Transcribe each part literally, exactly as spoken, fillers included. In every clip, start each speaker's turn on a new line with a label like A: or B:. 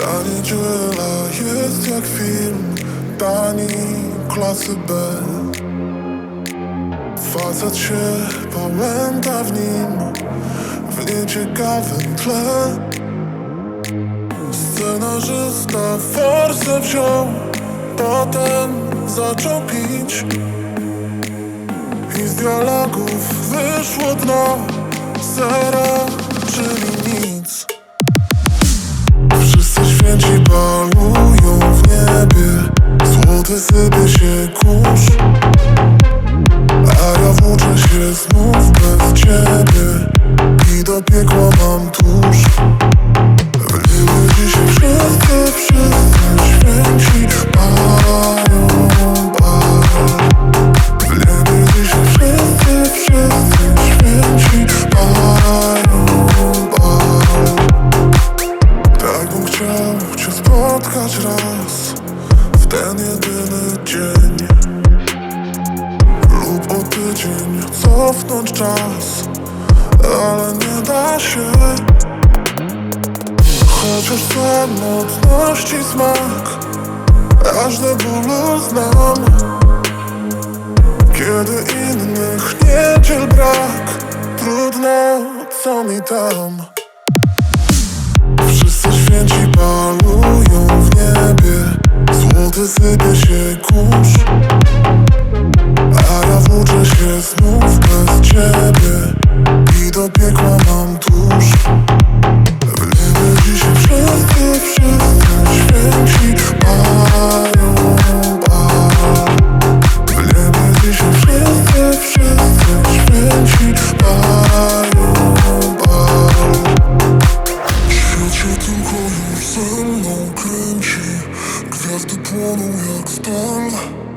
A: Ta niedziela jest jak film tani klasy B. Facet się pałęta w nim, w nieciekawym tle. Scenarzysta forsę wziął, potem zaczął pić i z dialogów wyszło dno, zero, czyli nic. Wszyscy święci balują w niebie, złoty sypie się kurz, a ja włóczę się znów bez ciebie i do piekła mam tuż. W niebie dzisiaj wszyscy, wszyscy święci mają bal. W niebie dzisiaj wszyscy, wszyscy święci mają bal. Tak bym chciał cię spotkać raz w ten jedyny dzień, lub o tydzień cofnąć czas, ale nie da się. Chociaż samotności smak aż do bólu znam, kiedy innych niedziel brak, trudno, co mi tam. Wszyscy święci balują w niebie, złoty sypie się kurz, a ja włóczę się znów bez ciebie i do piekła mam tuż. W niebie dzisiaj wszyscy, wszyscy święci mają bal. W niebie dzisiaj wszyscy, wszyscy święci mają bal. Świat się tylko już ze mną kręci, gwiazdy płoną jak stal.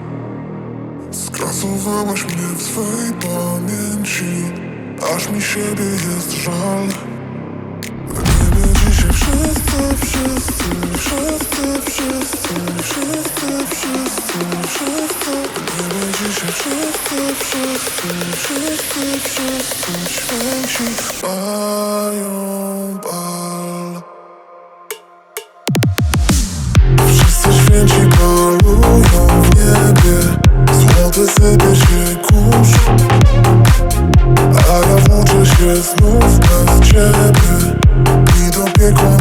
A: Skrasowałaś mnie w swej pamięci, aż mi siebie jest żal. W niebie dzisiaj wszyscy, wszyscy, wszyscy, wszyscy, wszyscy, wszyscy, wszyscy. W niebie dzisiaj wszyscy, wszyscy, wszyscy, wszyscy święci mają bal. Wszyscy święci balują w niebie, złoty sypie się kurz, a ja włóczę się znów bez ciebie i do piekła